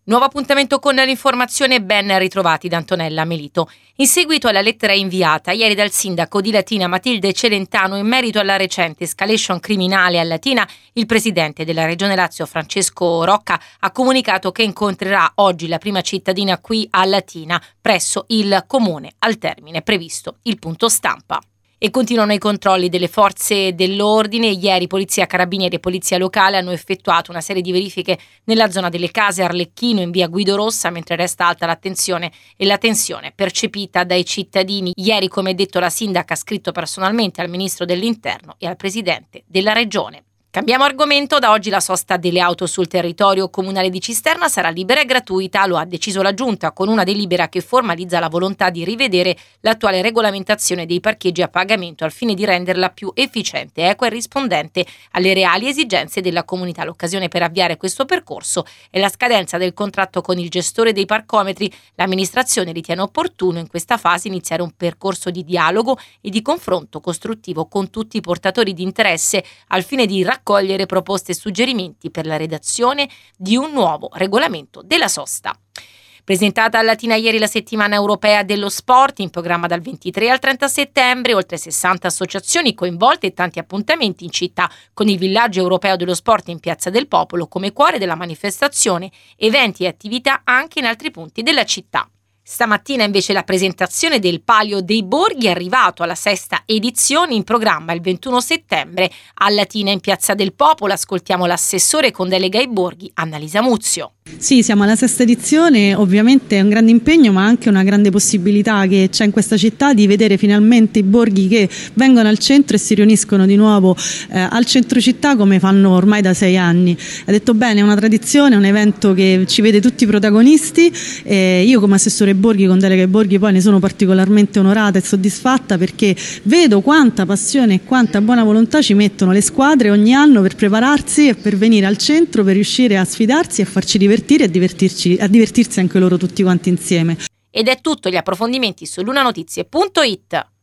Nuovo appuntamento con l'informazione, ben ritrovati da Antonella Melito. In seguito alla lettera inviata ieri dal sindaco di Latina Matilde Celentano in merito alla recente escalation criminale a Latina, il presidente della Regione Lazio Francesco Rocca ha comunicato che incontrerà oggi la prima cittadina qui a Latina presso il comune al termine previsto il punto stampa. E continuano i controlli delle forze dell'ordine. Ieri Polizia Carabinieri e Polizia Locale hanno effettuato una serie di verifiche nella zona delle Case Arlecchino in via Guido Rossa, mentre resta alta l'attenzione e la tensione percepita dai cittadini. Ieri, come detto, la sindaca ha scritto personalmente al ministro dell'Interno e al presidente della regione. Cambiamo argomento, da oggi la sosta delle auto sul territorio comunale di Cisterna sarà libera e gratuita, lo ha deciso la Giunta con una delibera che formalizza la volontà di rivedere l'attuale regolamentazione dei parcheggi a pagamento al fine di renderla più efficiente, equa e rispondente alle reali esigenze della comunità. L'occasione per avviare questo percorso è la scadenza del contratto con il gestore dei parcometri. L'amministrazione ritiene opportuno in questa fase iniziare un percorso di dialogo e di confronto costruttivo con tutti i portatori di interesse al fine di raccogliere proposte e suggerimenti per la redazione di un nuovo regolamento della sosta. Presentata a Latina ieri la settimana europea dello sport, in programma dal 23 al 30 settembre, oltre 60 associazioni coinvolte e tanti appuntamenti in città, con il villaggio europeo dello sport in Piazza del Popolo come cuore della manifestazione, eventi e attività anche in altri punti della città. Stamattina invece la presentazione del Palio dei Borghi è arrivato alla sesta edizione, in programma il 21 settembre a Latina in Piazza del Popolo. Ascoltiamo l'assessore con delega ai borghi, Annalisa Muzio. Sì, siamo alla sesta edizione, ovviamente è un grande impegno ma anche una grande possibilità che c'è in questa città di vedere finalmente i borghi che vengono al centro e si riuniscono di nuovo al centro città come fanno ormai da 6 anni. Ha detto bene, è una tradizione, è un evento che ci vede tutti protagonisti. Io come assessore borghi con delega ai borghi poi ne sono particolarmente onorata e soddisfatta perché vedo quanta passione e quanta buona volontà ci mettono le squadre ogni anno per prepararsi e per venire al centro, per riuscire a sfidarsi e a farci divertire e a divertirsi anche loro tutti quanti insieme. Ed è tutto, gli approfondimenti su lunanotizie.it.